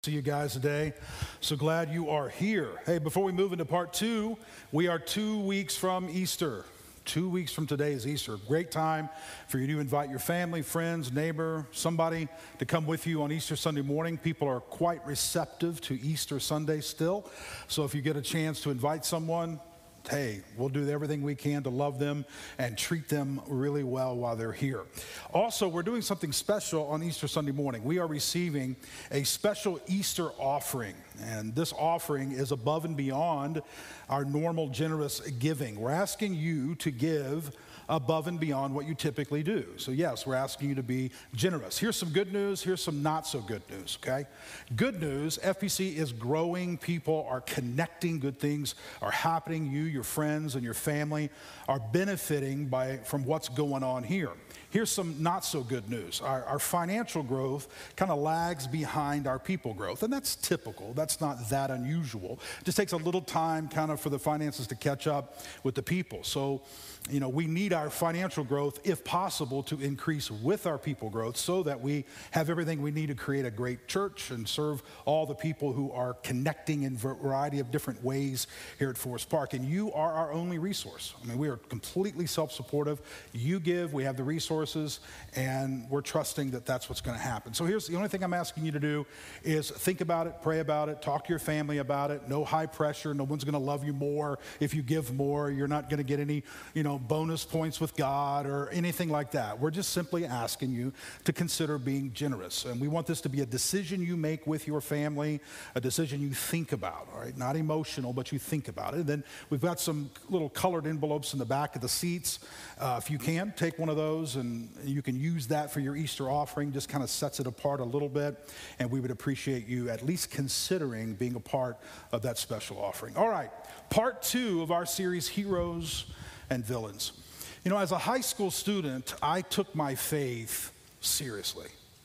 See you guys today. So glad you are here. Hey, before we move into part two, we are 2 weeks from Easter. 2 weeks from today is Easter. Great time for you to invite your family, friends, neighbor, somebody to come with you on Easter Sunday morning. People are quite receptive to Easter Sunday still. So if you get a chance to invite someone, hey, we'll do everything we can to love them and treat them really well while they're here. Also, we're doing something special on Easter Sunday morning. We are receiving a special Easter offering, and this offering is above and beyond our normal generous giving. We're asking you to give above and beyond what you typically do. So yes, we're asking you to be generous. Here's some good news, here's some not so good news, okay? Good news, FPC is growing, people are connecting, good things are happening. You, your friends, and your family are benefiting from what's going on here. Here's some not so good news. Our financial growth kind of lags behind our people growth, and that's typical. That's not that unusual. It just takes a little time kind of for the finances to catch up with the people. So, we need our financial growth, if possible, to increase with our people growth so that we have everything we need to create a great church and serve all the people who are connecting in a variety of different ways here at Forest Park. And you are our only resource. We are completely self-supportive. You give, we have the resources, and we're trusting that that's what's going to happen. So here's the only thing I'm asking you to do is think about it, pray about it, talk to your family about it. No high pressure. No one's going to love you more if you give more. You're not going to get any, bonus points with God or anything like that. We're just simply asking you to consider being generous. And we want this to be a decision you make with your family, a decision you think about, all right? Not emotional, but you think about it. And then we've got some little colored envelopes in the back of the seats. If you can, take one of those and you can use that for your Easter offering. Just kind of sets it apart a little bit. And we would appreciate you at least considering being a part of that special offering. All right, part two of our series, Heroes and Villains. As a high school student, I took my faith seriously.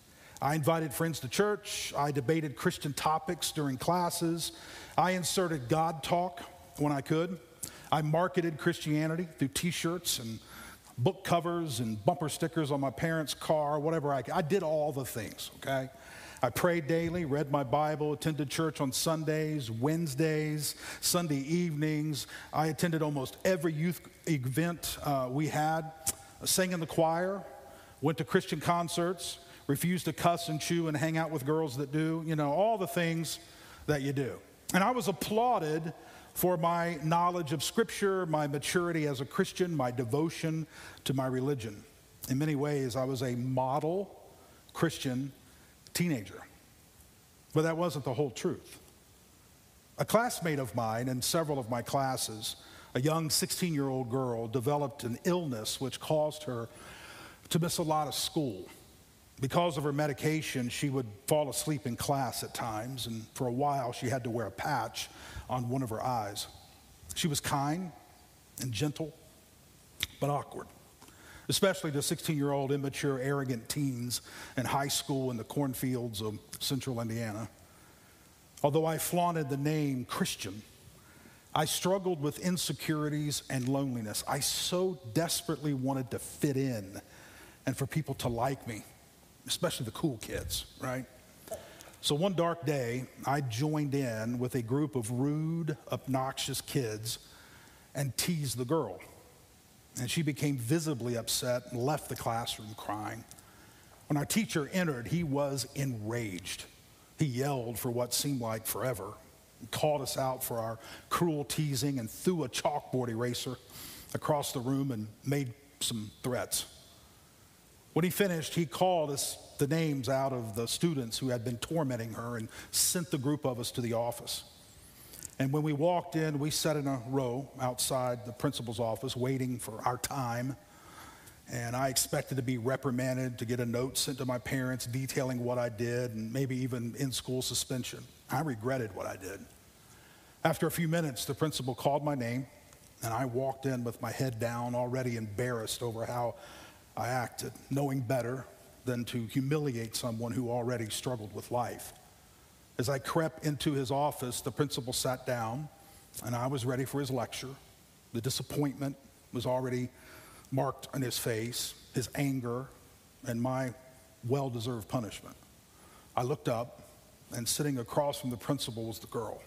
I invited friends to church. I debated Christian topics during classes. I inserted God talk when I could. I marketed Christianity through t-shirts and book covers and bumper stickers on my parents' car, whatever I could. I did all the things, okay? I prayed daily, read my Bible, attended church on Sundays, Wednesdays, Sunday evenings. I attended almost every youth event we had, sang in the choir, went to Christian concerts, refused to cuss and chew and hang out with girls that do, all the things that you do. And I was applauded for my knowledge of Scripture, my maturity as a Christian, my devotion to my religion. In many ways, I was a model Christian teenager. But that wasn't the whole truth. A classmate of mine in several of my classes, a young 16-year-old girl, developed an illness which caused her to miss a lot of school. Because of her medication, she would fall asleep in class at times, and for a while she had to wear a patch on one of her eyes. She was kind and gentle, but awkward, especially to 16-year-old immature, arrogant teens in high school in the cornfields of central Indiana. Although I flaunted the name Christian, I struggled with insecurities and loneliness. I so desperately wanted to fit in and for people to like me, especially the cool kids, right? So one dark day, I joined in with a group of rude, obnoxious kids and teased the girl. And she became visibly upset and left the classroom crying. When our teacher entered, he was enraged. He yelled for what seemed like forever, and called us out for our cruel teasing and threw a chalkboard eraser across the room and made some threats. When he finished, he called us the names out of the students who had been tormenting her and sent the group of us to the office. And when we walked in, we sat in a row outside the principal's office waiting for our time. And I expected to be reprimanded, to get a note sent to my parents detailing what I did, and maybe even in-school suspension. I regretted what I did. After a few minutes, the principal called my name, and I walked in with my head down, already embarrassed over how I acted, knowing better than to humiliate someone who already struggled with life. As I crept into his office, the principal sat down, and I was ready for his lecture. The disappointment was already marked on his face, his anger, and my well-deserved punishment. I looked up, and sitting across from the principal was the girl.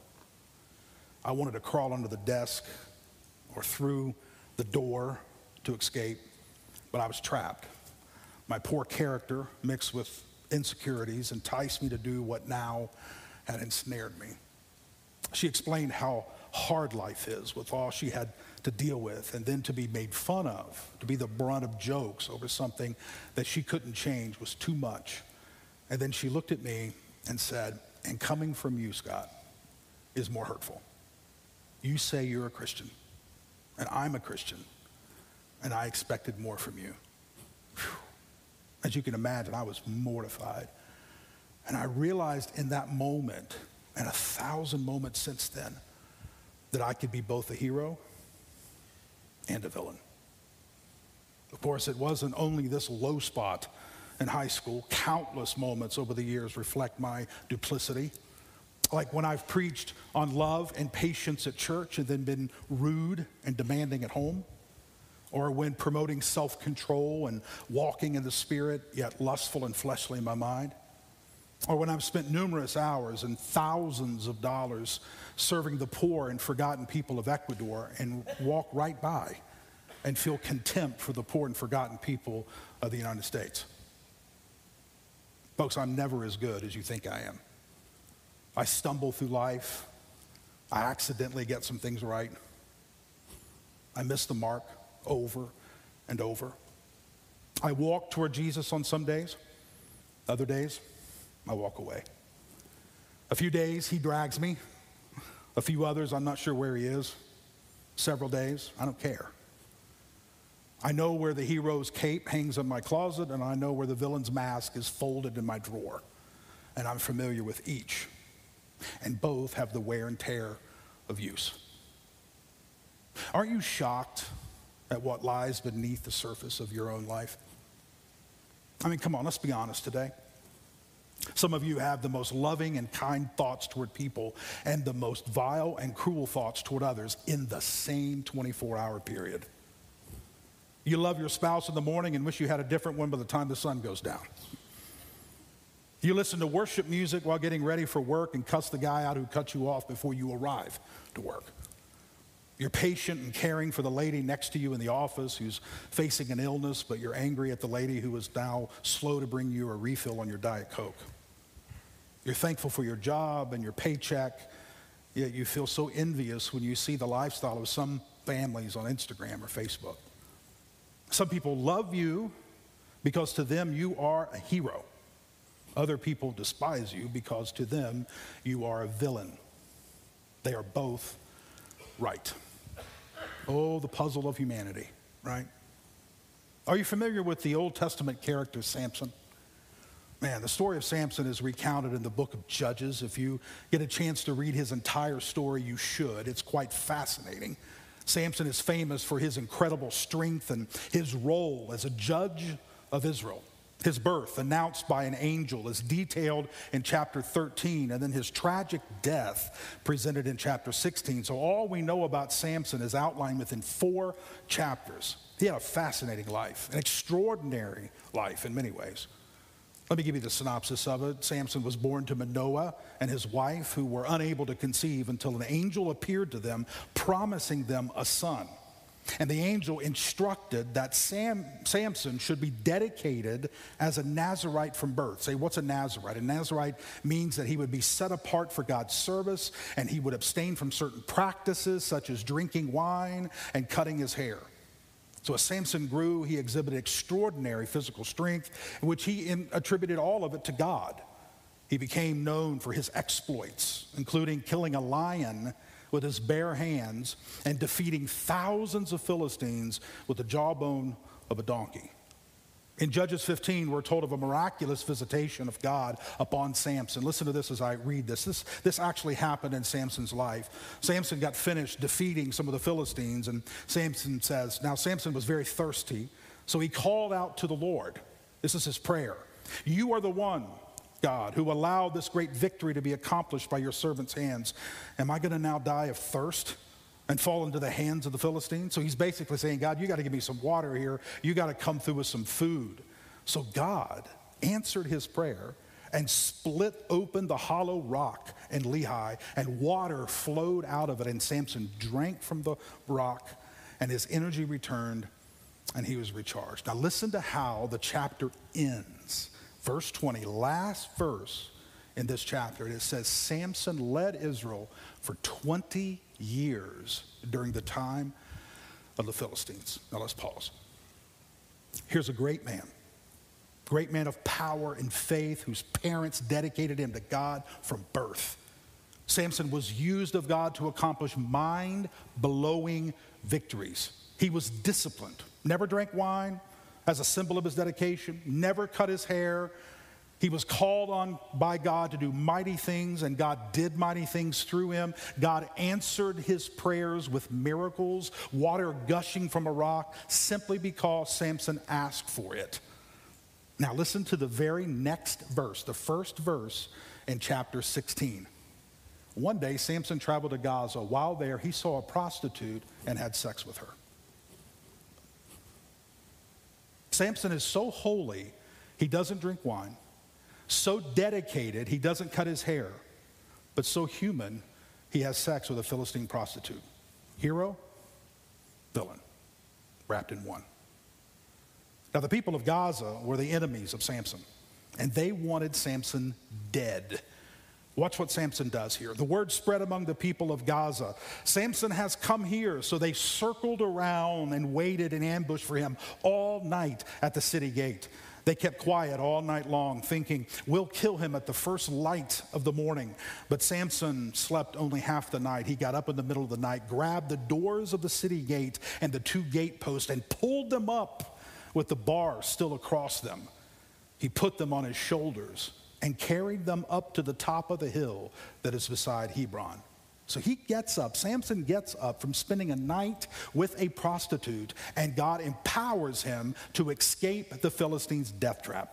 I wanted to crawl under the desk or through the door to escape, but I was trapped. My poor character, mixed with insecurities, enticed me to do what now had ensnared me. She explained how hard life is with all she had to deal with, and then to be made fun of, to be the brunt of jokes over something that she couldn't change was too much. And then she looked at me and said, "And coming from you, Scott, is more hurtful. You say you're a Christian, and I'm a Christian, and I expected more from you." Whew. As you can imagine, I was mortified. And I realized in that moment, and 1,000 moments since then, that I could be both a hero and a villain. Of course, it wasn't only this low spot in high school. Countless moments over the years reflect my duplicity. Like when I've preached on love and patience at church and then been rude and demanding at home. Or when promoting self-control and walking in the Spirit, yet lustful and fleshly in my mind. Or when I've spent numerous hours and thousands of dollars serving the poor and forgotten people of Ecuador and walk right by and feel contempt for the poor and forgotten people of the United States. Folks, I'm never as good as you think I am. I stumble through life. I accidentally get some things right. I miss the mark over and over. I walk toward Jesus on some days. Other days, I walk away. A few days, he drags me. A few others, I'm not sure where he is. Several days, I don't care. I know where the hero's cape hangs in my closet, and I know where the villain's mask is folded in my drawer. And I'm familiar with each. And both have the wear and tear of use. Aren't you shocked at what lies beneath the surface of your own life? I mean, come on, let's be honest today. Some of you have the most loving and kind thoughts toward people and the most vile and cruel thoughts toward others in the same 24-hour period. You love your spouse in the morning and wish you had a different one by the time the sun goes down. You listen to worship music while getting ready for work and cuss the guy out who cut you off before you arrive to work. You're patient and caring for the lady next to you in the office who's facing an illness, but you're angry at the lady who is now slow to bring you a refill on your Diet Coke. You're thankful for your job and your paycheck, yet you feel so envious when you see the lifestyle of some families on Instagram or Facebook. Some people love you because to them you are a hero. Other people despise you because to them you are a villain. They are both right. Oh, the puzzle of humanity, right? Are you familiar with the Old Testament character Samson? Man, the story of Samson is recounted in the book of Judges. If you get a chance to read his entire story, you should. It's quite fascinating. Samson is famous for his incredible strength and his role as a judge of Israel. His birth, announced by an angel, is detailed in chapter 13, and then his tragic death presented in chapter 16. So all we know about Samson is outlined within 4 chapters. He had a fascinating life, an extraordinary life in many ways. Let me give you the synopsis of it. Samson was born to Manoah and his wife, who were unable to conceive until an angel appeared to them, promising them a son. And the angel instructed that Samson should be dedicated as a Nazirite from birth. Say, what's a Nazirite? A Nazirite means that he would be set apart for God's service, and he would abstain from certain practices such as drinking wine and cutting his hair. So as Samson grew, he exhibited extraordinary physical strength, in which he attributed all of it to God. He became known for his exploits, including killing a lion with his bare hands and defeating thousands of Philistines with the jawbone of a donkey. In Judges 15, we're told of a miraculous visitation of God upon Samson. Listen to this as I read this. This actually happened in Samson's life. Samson got finished defeating some of the Philistines, and Samson says, now Samson was very thirsty, so he called out to the Lord. This is his prayer. You are the one, God, who allowed this great victory to be accomplished by your servant's hands. Am I going to now die of thirst and fall into the hands of the Philistines? So he's basically saying, God, you got to give me some water here. You got to come through with some food. So God answered his prayer and split open the hollow rock in Lehi, and water flowed out of it, and Samson drank from the rock, and his energy returned, and he was recharged. Now listen to how the chapter ends. Verse 20, last verse in this chapter, it says, Samson led Israel for 20 years during the time of the Philistines. Now let's pause. Here's a great man of power and faith whose parents dedicated him to God from birth. Samson was used of God to accomplish mind-blowing victories. He was disciplined, never drank wine as a symbol of his dedication, never cut his hair. He was called on by God to do mighty things, and God did mighty things through him. God answered his prayers with miracles, water gushing from a rock, simply because Samson asked for it. Now listen to the very next verse, the first verse in chapter 16. One day, Samson traveled to Gaza. While there, he saw a prostitute and had sex with her. Samson is so holy, he doesn't drink wine. So dedicated, he doesn't cut his hair. But so human, he has sex with a Philistine prostitute. Hero, villain, wrapped in one. Now, the people of Gaza were the enemies of Samson, and they wanted Samson dead. Watch what Samson does here. The word spread among the people of Gaza. Samson has come here, so they circled around and waited in ambush for him all night at the city gate. They kept quiet all night long, thinking, we'll kill him at the first light of the morning. But Samson slept only half the night. He got up in the middle of the night, grabbed the doors of the city gate and the two gate posts, and pulled them up with the bars still across them. He put them on his shoulders and carried them up to the top of the hill that is beside Hebron. So he gets up, Samson gets up from spending a night with a prostitute, and God empowers him to escape the Philistines' death trap.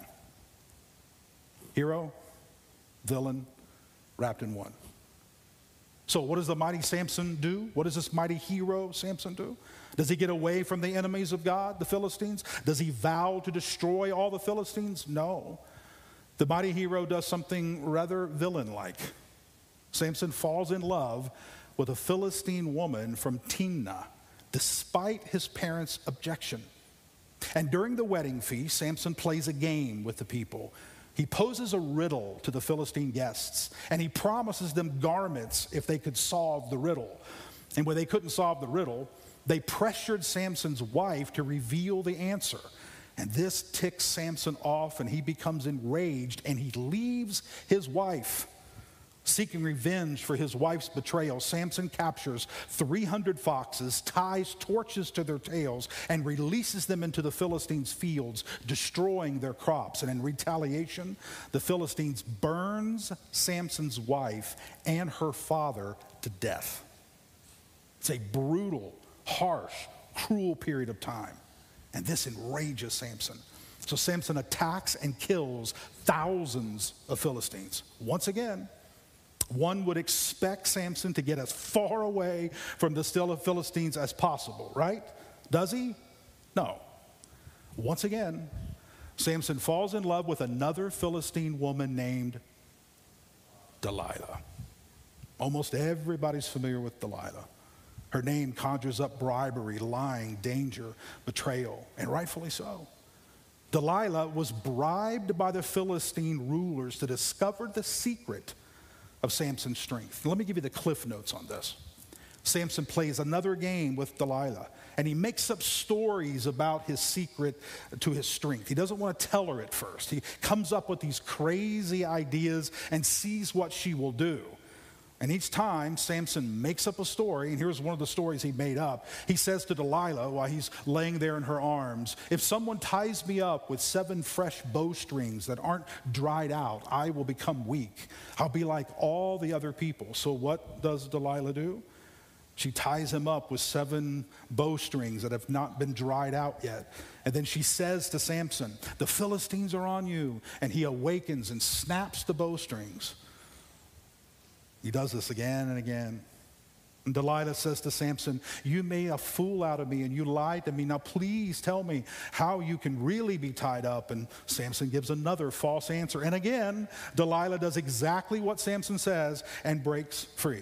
Hero, villain, wrapped in one. So what does the mighty Samson do? What does this mighty hero Samson do? Does he get away from the enemies of God, the Philistines? Does he vow to destroy all the Philistines? No. The mighty hero does something rather villain-like. Samson falls in love with a Philistine woman from Timnah, despite his parents' objection. And during the wedding feast, Samson plays a game with the people. He poses a riddle to the Philistine guests, and he promises them garments if they could solve the riddle. And when they couldn't solve the riddle, they pressured Samson's wife to reveal the answer. And this ticks Samson off, and he becomes enraged, and he leaves his wife. Seeking revenge for his wife's betrayal, Samson captures 300 foxes, ties torches to their tails, and releases them into the Philistines' fields, destroying their crops. And in retaliation, the Philistines burns Samson's wife and her father to death. It's a brutal, harsh, cruel period of time. And this enrages Samson. So Samson attacks and kills thousands of Philistines. Once again, one would expect Samson to get as far away from the Philistines as possible, right? Does he? No. Once again, Samson falls in love with another Philistine woman named Delilah. Almost everybody's familiar with Delilah. Her name conjures up bribery, lying, danger, betrayal, and rightfully so. Delilah was bribed by the Philistine rulers to discover the secret of Samson's strength. Let me give you the cliff notes on this. Samson plays another game with Delilah, and he makes up stories about his secret to his strength. He doesn't want to tell her at first. He comes up with these crazy ideas and sees what she will do. And each time, Samson makes up a story, and here's one of the stories he made up. He says to Delilah while he's laying there in her arms, if someone ties me up with 7 fresh bowstrings that aren't dried out, I will become weak. I'll be like all the other people. So what does Delilah do? She ties him up with 7 bowstrings that have not been dried out yet. And then she says to Samson, the Philistines are on you. And he awakens and snaps the bowstrings. He does this again and again. And Delilah says to Samson, you made a fool out of me and you lied to me. Now please tell me how you can really be tied up. And Samson gives another false answer. And again, Delilah does exactly what Samson says and breaks free.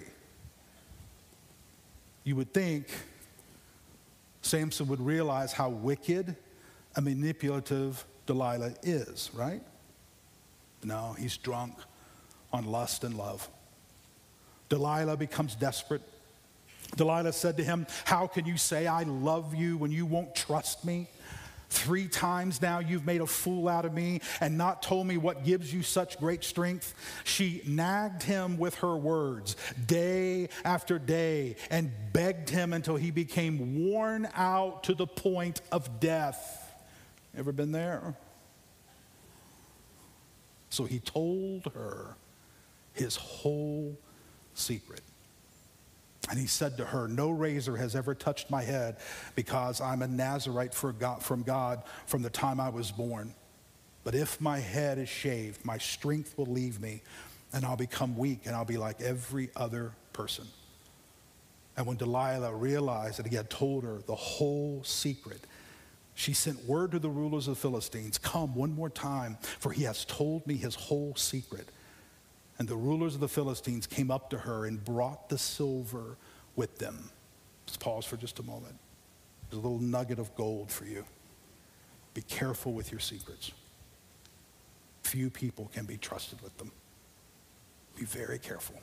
You would think Samson would realize how wicked and manipulative Delilah is, right? No, he's drunk on lust and love. Delilah becomes desperate. Delilah said to him, how can you say I love you when you won't trust me? 3 times now you've made a fool out of me and not told me what gives you such great strength. She nagged him with her words day after day and begged him until he became worn out to the point of death. Ever been there? So he told her his whole secret. And he said to her, no razor has ever touched my head because I'm a Nazarite from God from the time I was born. But if my head is shaved, my strength will leave me and I'll become weak and I'll be like every other person. And when Delilah realized that he had told her the whole secret, she sent word to the rulers of the Philistines, come one more time, for he has told me his whole secret. And the rulers of the Philistines came up to her and brought the silver with them. Let's pause for just a moment. There's a little nugget of gold for you. Be careful with your secrets. Few people can be trusted with them. Be very careful.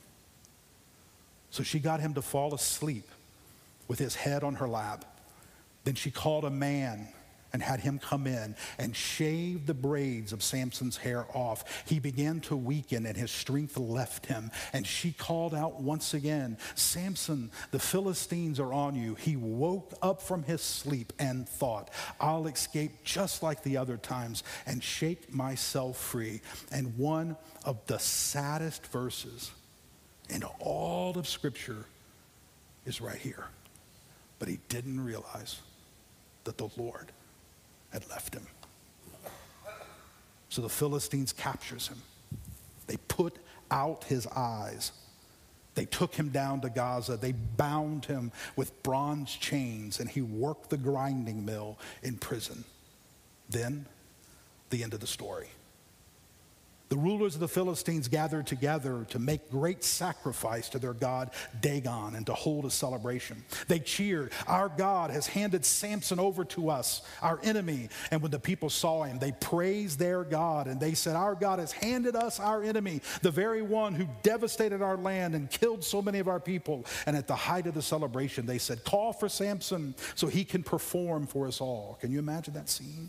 So she got him to fall asleep with his head on her lap. Then she called a man and had him come in and shave the braids of Samson's hair off. He began to weaken and his strength left him. And she called out once again, Samson, the Philistines are on you. He woke up from his sleep and thought, I'll escape just like the other times and shake myself free. And one of the saddest verses in all of Scripture is right here. But he didn't realize that the Lord had left him. So the Philistines captures him. They put out his eyes. They took him down to Gaza. They bound him with bronze chains, and he worked the grinding mill in prison. Then, the end of the story. The rulers of the Philistines gathered together to make great sacrifice to their god Dagon and to hold a celebration. They cheered, our God has handed Samson over to us, our enemy. And when the people saw him, they praised their God and they said, our God has handed us our enemy, the very one who devastated our land and killed so many of our people. And at the height of the celebration, they said, call for Samson so he can perform for us all. Can you imagine that scene?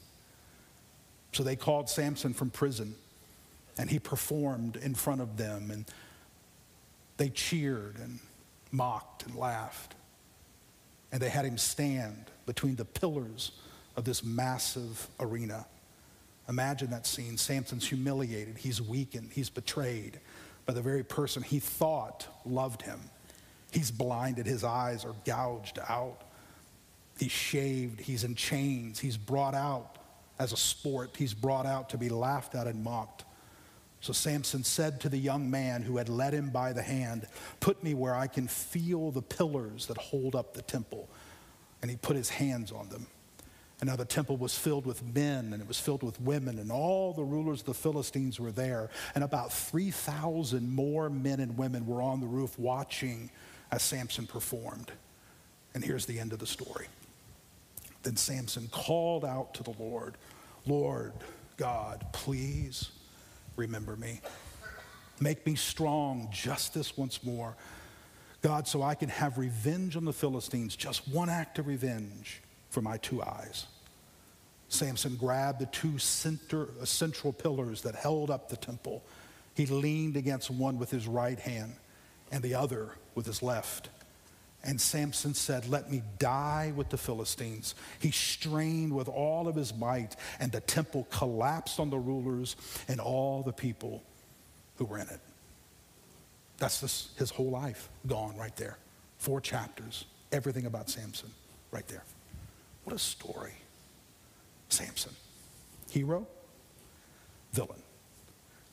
So they called Samson from prison. And he performed in front of them, and they cheered and mocked and laughed. And they had him stand between the pillars of this massive arena. Imagine that scene. Samson's humiliated. He's weakened. He's betrayed by the very person he thought loved him. He's blinded. His eyes are gouged out. He's shaved. He's in chains. He's brought out as a sport. He's brought out to be laughed at and mocked. So Samson said to the young man who had led him by the hand, put me where I can feel the pillars that hold up the temple. And he put his hands on them. And now the temple was filled with men and it was filled with women, and all the rulers of the Philistines were there. And about 3,000 more men and women were on the roof watching as Samson performed. And here's the end of the story. Then Samson called out to the Lord, Lord God, please remember me. Make me strong just this once more, God, so I can have revenge on the Philistines, just one act of revenge for my 2 eyes. Samson grabbed the 2 central pillars that held up the temple. He leaned against one with his right hand and the other with his left. And Samson said, let me die with the Philistines. He strained with all of his might, and the temple collapsed on the rulers and all the people who were in it. That's just his whole life gone right there. 4 chapters, everything about Samson right there. What a story. Samson, hero, villain.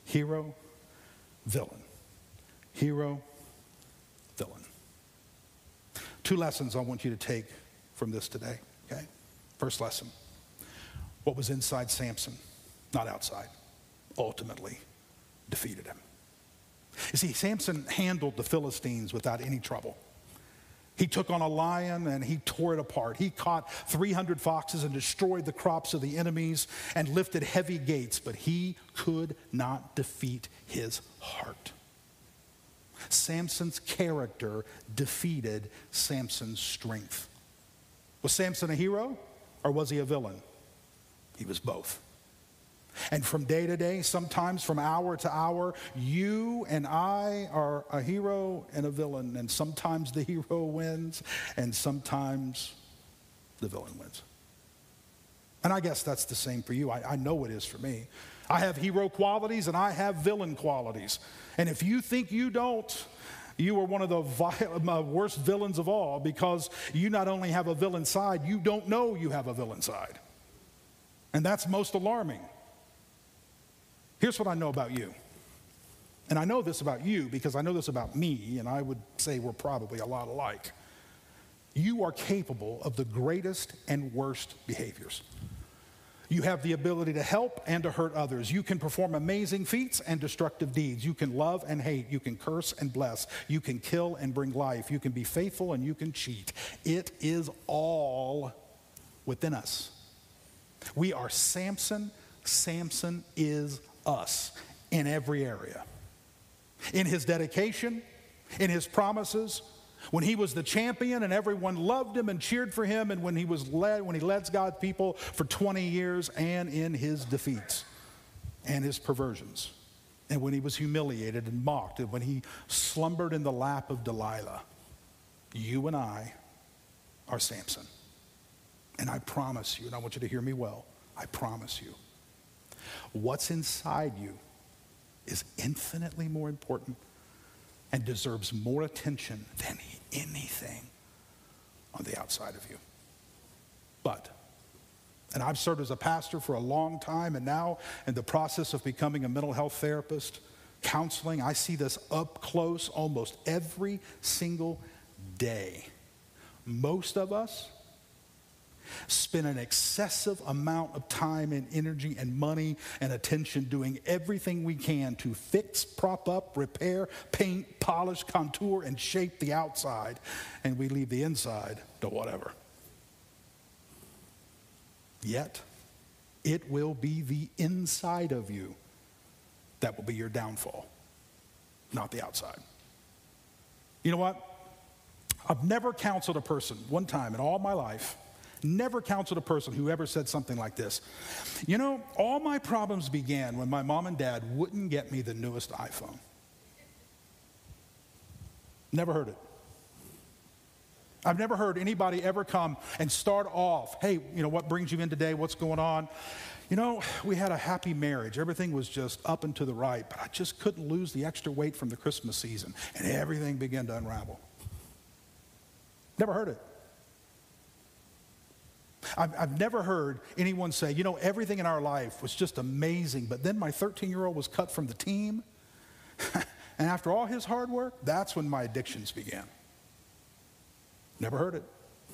Hero, villain. Hero, villain. 2 lessons I want you to take from this today, okay? First lesson, what was inside Samson, not outside, ultimately defeated him. You see, Samson handled the Philistines without any trouble. He took on a lion and he tore it apart. He caught 300 foxes and destroyed the crops of the enemies and lifted heavy gates, but he could not defeat his heart. Samson's character defeated Samson's strength. Was Samson a hero or was he a villain? He was both. And from day to day, sometimes from hour to hour, you and I are a hero and a villain. And sometimes the hero wins, and sometimes the villain wins. And I guess that's the same for you. I know it is for me. I have hero qualities and I have villain qualities. And if you think you don't, you are one of the worst villains of all, because you not only have a villain side, you don't know you have a villain side. And that's most alarming. Here's what I know about you. And I know this about you because I know this about me, and I would say we're probably a lot alike. You are capable of the greatest and worst behaviors. You have the ability to help and to hurt others. You can perform amazing feats and destructive deeds. You can love and hate. You can curse and bless. You can kill and bring life. You can be faithful and you can cheat. It is all within us. We are Samson. Samson is us in every area. In his dedication, in his promises, when he was the champion and everyone loved him and cheered for him, and when he led God's people for 20 years, and in his defeats and his perversions, and when he was humiliated and mocked, and when he slumbered in the lap of Delilah. You and I are Samson. And I promise you, and I want you to hear me well, I promise you, what's inside you is infinitely more important and deserves more attention than anything on the outside of you. But, and I've served as a pastor for a long time, and now in the process of becoming a mental health therapist, counseling, I see this up close almost every single day. Most of us spend an excessive amount of time and energy and money and attention doing everything we can to fix, prop up, repair, paint, polish, contour, and shape the outside, and we leave the inside to whatever. Yet, it will be the inside of you that will be your downfall, not the outside. You know what? I've never counseled a person one time in all my life. Never counseled a person who ever said something like this. You know, all my problems began when my mom and dad wouldn't get me the newest iPhone. Never heard it. I've never heard anybody ever come and start off, hey, you know, what brings you in today? What's going on? You know, we had a happy marriage. Everything was just up and to the right, but I just couldn't lose the extra weight from the Christmas season, and everything began to unravel. Never heard it. I've never heard anyone say, you know, everything in our life was just amazing, but then my 13-year-old was cut from the team, and after all his hard work, that's when my addictions began. Never heard it.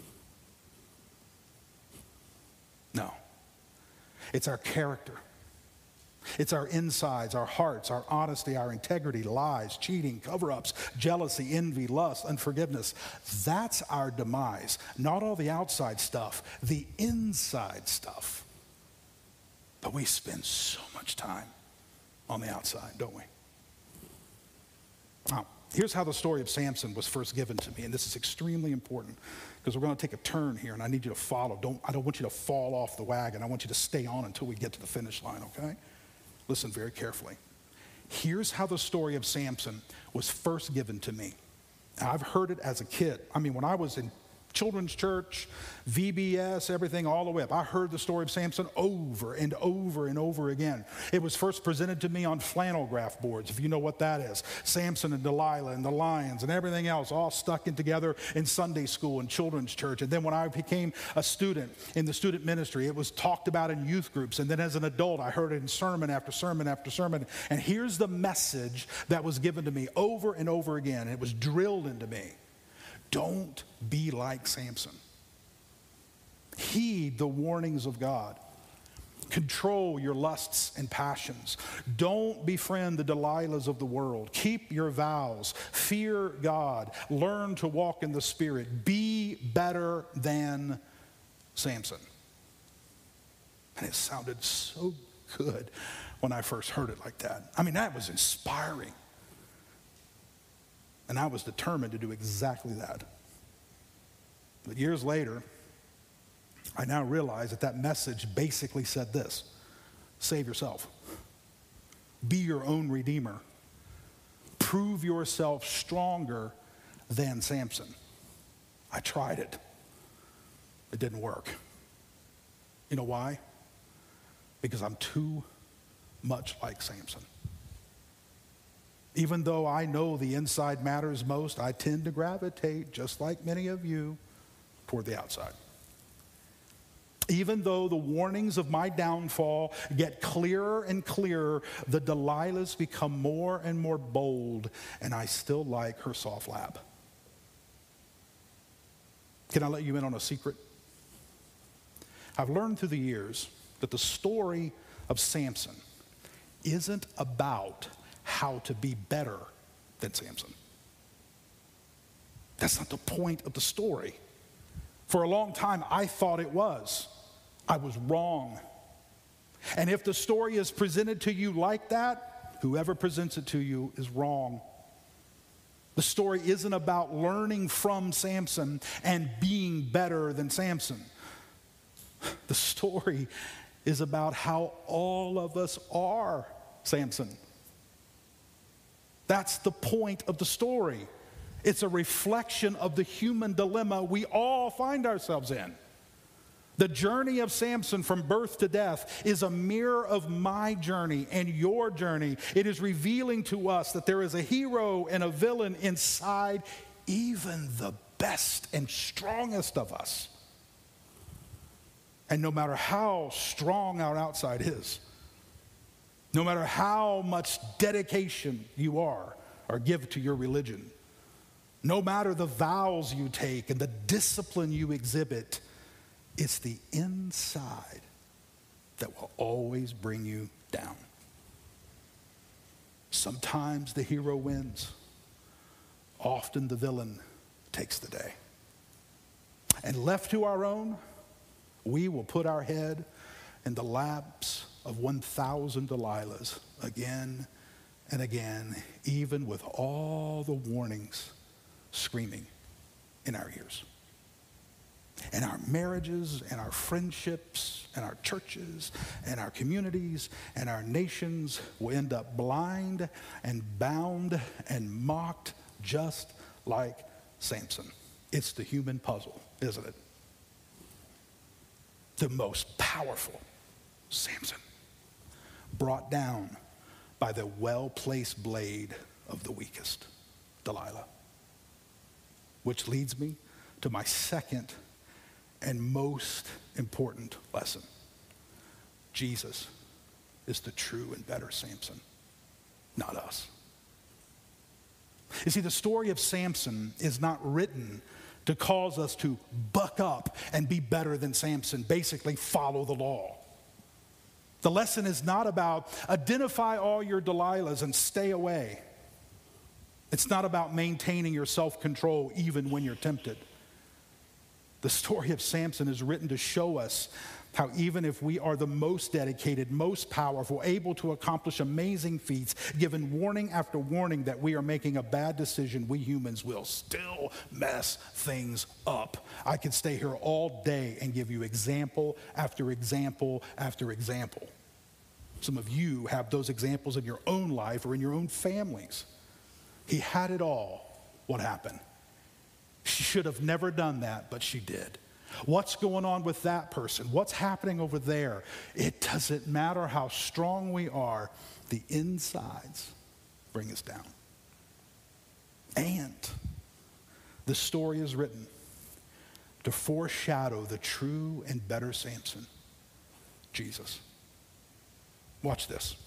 No. It's our character. It's our insides, our hearts, our honesty, our integrity, lies, cheating, cover-ups, jealousy, envy, lust, unforgiveness. That's our demise. Not all the outside stuff, the inside stuff. But we spend so much time on the outside, don't we? Now, here's how the story of Samson was first given to me, and this is extremely important because we're going to take a turn here, and I need you to follow. I don't want you to fall off the wagon. I want you to stay on until we get to the finish line, okay? Listen very carefully. Here's how the story of Samson was first given to me. I've heard it as a kid. I mean, when I was in children's church, VBS, everything all the way up, I heard the story of Samson over and over and over again. It was first presented to me on flannel graph boards, if you know what that is. Samson and Delilah and the lions and everything else all stuck in together in Sunday school and children's church. And then when I became a student in the student ministry, it was talked about in youth groups. And then as an adult, I heard it in sermon after sermon after sermon. And here's the message that was given to me over and over again. It was drilled into me. Don't be like Samson. Heed the warnings of God. Control your lusts and passions. Don't befriend the Delilahs of the world. Keep your vows. Fear God. Learn to walk in the Spirit. Be better than Samson. And it sounded so good when I first heard it like that. I mean, that was inspiring. And I was determined to do exactly that. But years later, I now realize that message basically said this: save yourself. Be your own redeemer. Prove yourself stronger than Samson. I tried it. It didn't work. You know why? Because I'm too much like Samson. Even though I know the inside matters most, I tend to gravitate, just like many of you, toward the outside. Even though the warnings of my downfall get clearer and clearer, the Delilahs become more and more bold, and I still like her soft lap. Can I let you in on a secret? I've learned through the years that the story of Samson isn't about how to be better than Samson. That's not the point of the story. For a long time, I thought it was. I was wrong. And if the story is presented to you like that, whoever presents it to you is wrong. The story isn't about learning from Samson and being better than Samson. The story is about how all of us are Samson. That's the point of the story. It's a reflection of the human dilemma we all find ourselves in. The journey of Samson from birth to death is a mirror of my journey and your journey. It is revealing to us that there is a hero and a villain inside even the best and strongest of us. And no matter how strong our outside is, no matter how much dedication you are or give to your religion, no matter the vows you take and the discipline you exhibit, it's the inside that will always bring you down. Sometimes the hero wins. Often the villain takes the day. And left to our own, we will put our head in the laps of 1,000 Delilahs again and again, even with all the warnings screaming in our ears. And our marriages and our friendships and our churches and our communities and our nations will end up blind and bound and mocked just like Samson. It's the human puzzle, isn't it? The most powerful Samson, brought down by the well-placed blade of the weakest, Delilah. Which leads me to my second and most important lesson. Jesus is the true and better Samson, not us. You see, the story of Samson is not written to cause us to buck up and be better than Samson, basically follow the law. The lesson is not about identify all your Delilahs and stay away. It's not about maintaining your self-control even when you're tempted. The story of Samson is written to show us how even if we are the most dedicated, most powerful, able to accomplish amazing feats, given warning after warning that we are making a bad decision, we humans will still mess things up. I could stay here all day and give you example after example after example. Some of you have those examples in your own life or in your own families. He had it all. What happened? She should have never done that, but she did. What's going on with that person? What's happening over there? It doesn't matter how strong we are, the insides bring us down. And the story is written to foreshadow the true and better Samson, Jesus. Watch this.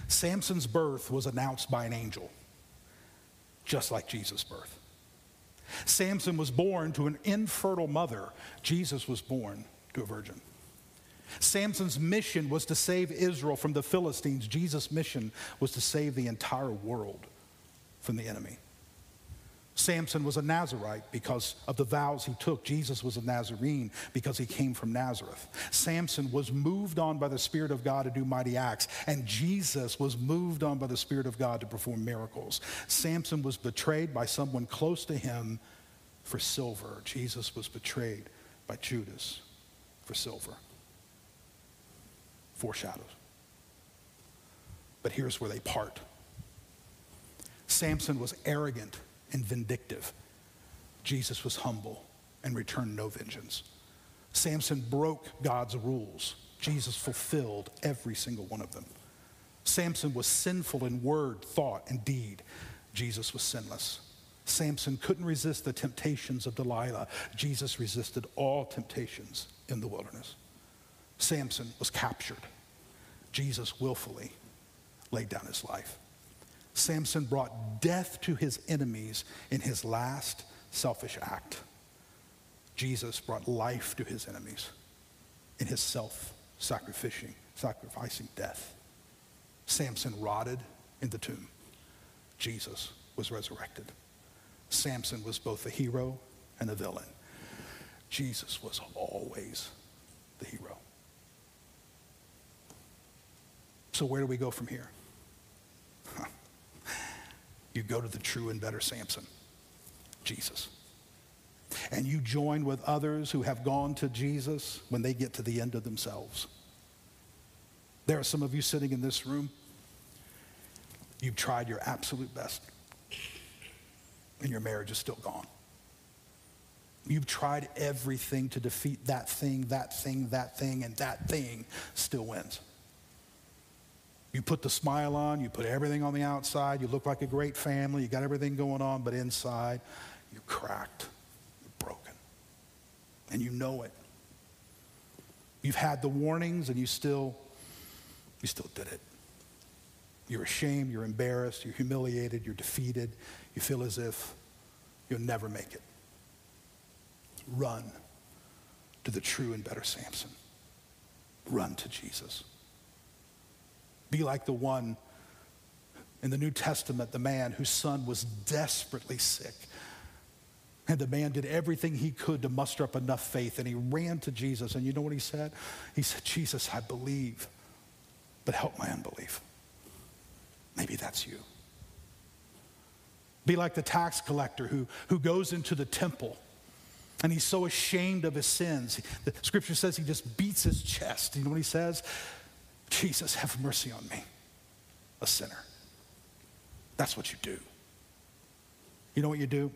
Samson's birth was announced by an angel, just like Jesus' birth. Samson was born to an infertile mother. Jesus was born to a virgin. Samson's mission was to save Israel from the Philistines. Jesus' mission was to save the entire world from the enemy. Samson was a Nazirite because of the vows he took. Jesus was a Nazarene because he came from Nazareth. Samson was moved on by the Spirit of God to do mighty acts, and Jesus was moved on by the Spirit of God to perform miracles. Samson was betrayed by someone close to him for silver. Jesus was betrayed by Judas for silver. Foreshadows. But here's where they part. Samson was arrogant and vindictive. Jesus was humble and returned no vengeance. Samson broke God's rules. Jesus fulfilled every single one of them. Samson was sinful in word, thought, and deed. Jesus was sinless. Samson couldn't resist the temptations of Delilah. Jesus resisted all temptations in the wilderness. Samson was captured. Jesus willfully laid down his life. Samson brought death to his enemies in his last selfish act. Jesus brought life to his enemies in his sacrificing death. Samson rotted in the tomb. Jesus was resurrected. Samson was both the hero and the villain. Jesus was always the hero. So where do we go from here? You go to the true and better Samson, Jesus. And you join with others who have gone to Jesus when they get to the end of themselves. There are some of you sitting in this room. You've tried your absolute best, and your marriage is still gone. You've tried everything to defeat that thing, and that thing still wins. You put the smile on, you put everything on the outside, you look like a great family, you got everything going on, but inside, you're cracked, you're broken. And you know it. You've had the warnings and you still did it. You're ashamed, you're embarrassed, you're humiliated, you're defeated, you feel as if you'll never make it. Run to the true and better Samson. Run to Jesus. Be like the one in the New Testament, the man whose son was desperately sick. And the man did everything he could to muster up enough faith, and he ran to Jesus. And you know what he said? He said, Jesus, I believe, but help my unbelief. Maybe that's you. Be like the tax collector who goes into the temple, and he's so ashamed of his sins. The scripture says he just beats his chest. You know what he says? Jesus, have mercy on me, a sinner. That's what you do. You know what you do?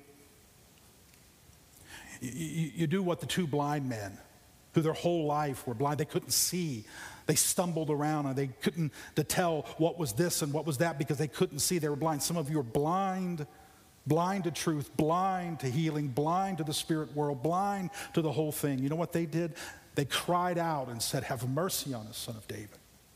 You do what the two blind men, who their whole life were blind, they couldn't see. They stumbled around and they couldn't tell what was this and what was that because they couldn't see. They were blind. Some of you are blind to truth, blind to healing, blind to the spirit world, blind to the whole thing. You know what they did? They cried out and said, have mercy on us, Son of David.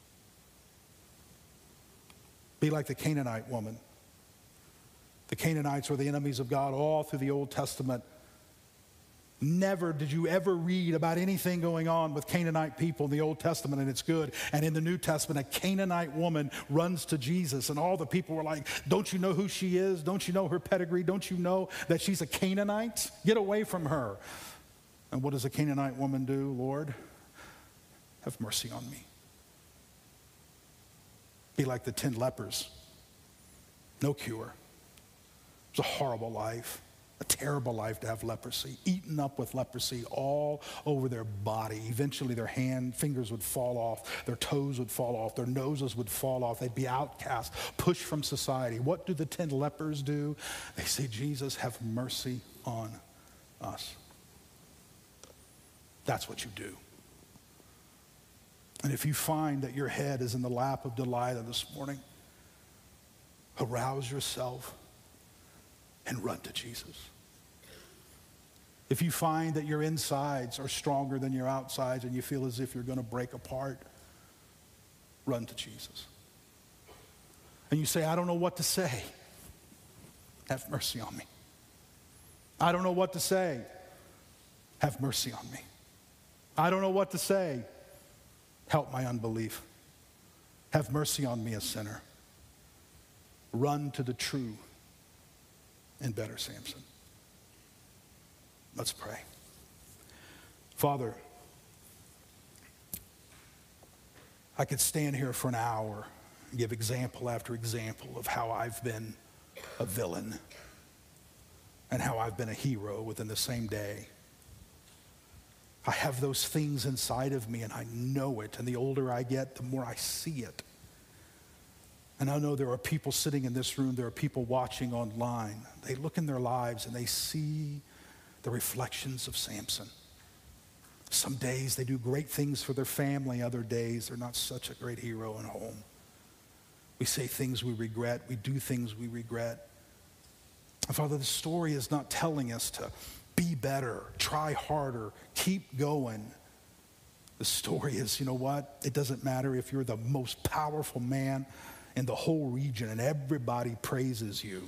Be like the Canaanite woman. The Canaanites were the enemies of God all through the Old Testament. Never did you ever read about anything going on with Canaanite people in the Old Testament, and it's good. And in the New Testament, a Canaanite woman runs to Jesus, and all the people were like, don't you know who she is? Don't you know her pedigree? Don't you know that she's a Canaanite? Get away from her. And what does a Canaanite woman do? Lord, have mercy on me. Be like the 10 lepers. No cure. It was a horrible life, a terrible life to have leprosy, eaten up with leprosy all over their body. Eventually their fingers would fall off, their toes would fall off, their noses would fall off. They'd be outcast, pushed from society. What do the 10 lepers do? They say, Jesus, have mercy on us. That's what you do. And if you find that your head is in the lap of Delilah this morning, arouse yourself and run to Jesus. If you find that your insides are stronger than your outsides and you feel as if you're going to break apart, run to Jesus. And you say, I don't know what to say. Have mercy on me. I don't know what to say. Have mercy on me. I don't know what to say. Help my unbelief. Have mercy on me, a sinner. Run to the true and better Samson. Let's pray. Father, I could stand here for an hour and give example after example of how I've been a villain and how I've been a hero within the same day. I have those things inside of me and I know it, and the older I get, the more I see it. And I know there are people sitting in this room, there are people watching online. They look in their lives and they see the reflections of Samson. Some days they do great things for their family, other days they're not such a great hero at home. We say things we regret, we do things we regret. And Father, the story is not telling us to be better, try harder, keep going. The story is, you know what? It doesn't matter if you're the most powerful man in the whole region and everybody praises you.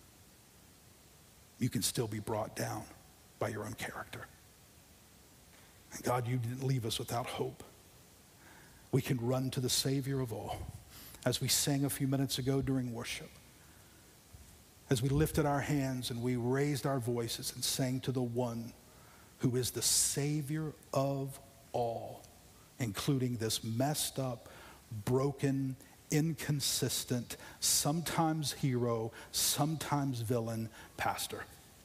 You can still be brought down by your own character. And God, you didn't leave us without hope. We can run to the Savior of all. As we sang a few minutes ago during worship, as we lifted our hands and we raised our voices and sang to the one who is the Savior of all, including this messed up, broken, inconsistent, sometimes hero, sometimes villain pastor.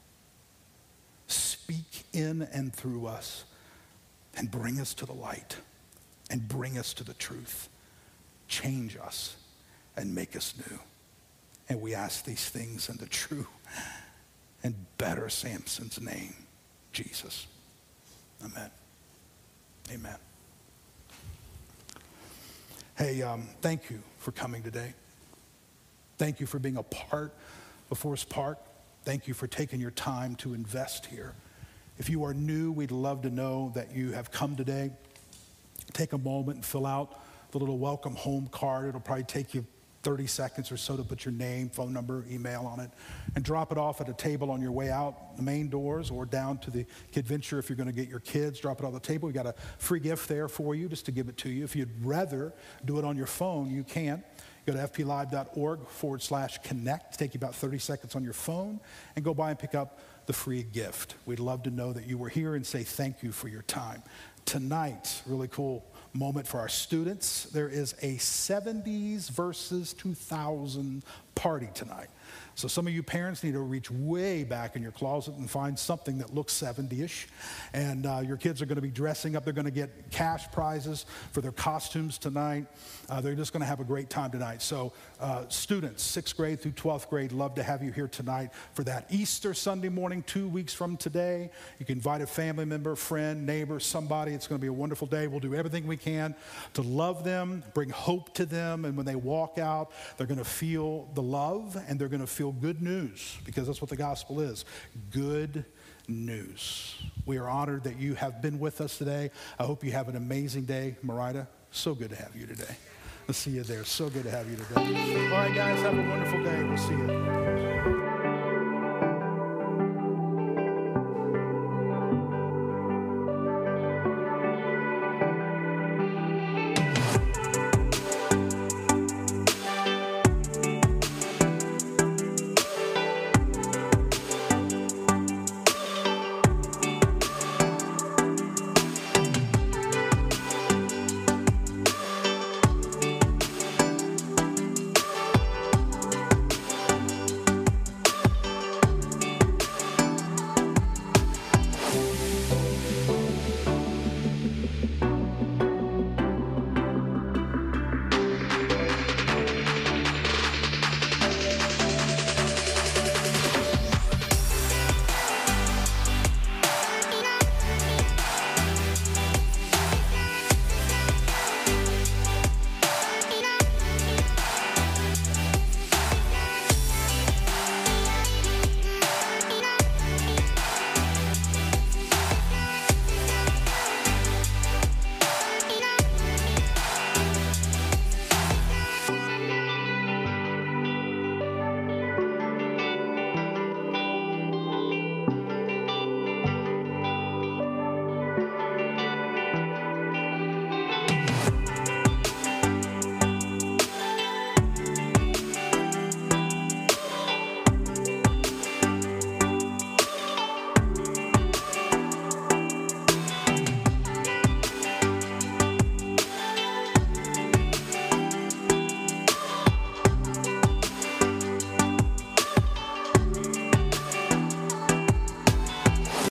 Speak in and through us and bring us to the light and bring us to the truth. Change us and make us new. And we ask these things in the true and better Samson's name, Jesus. Amen. Amen. Hey, thank you for coming today. Thank you for being a part of Forest Park. Thank you for taking your time to invest here. If you are new, we'd love to know that you have come today. Take a moment and fill out the little welcome home card. It'll probably take you 30 seconds or so to put your name, phone number, email on it, and drop it off at a table on your way out the main doors or down to the Kid Venture if you're going to get your kids. Drop it on the table. We got a free gift there for you just to give it to you. If you'd rather do it on your phone, you can. Go to fplive.org/connect. Take you about 30 seconds on your phone and go by and pick up the free gift. We'd love to know that you were here and say thank you for your time. Tonight, really cool moment for our students. There is a 70s versus 2000 party tonight. So some of you parents need to reach way back in your closet and find something that looks 70-ish. And your kids are going to be dressing up. They're going to get cash prizes for their costumes tonight. They're just going to have a great time tonight. So students, 6th grade through 12th grade, love to have you here tonight for that. Easter Sunday morning, 2 weeks from today. You can invite a family member, friend, neighbor, somebody. It's going to be a wonderful day. We'll do everything we can to love them, bring hope to them. And when they walk out, they're going to feel the love and they're going to feel good news, because that's what the gospel is. Good news. We are honored that you have been with us today. I hope you have an amazing day. Marida, so good to have you today. I'll see you there. So good to have you today. All right, guys, have a wonderful day. We'll see you.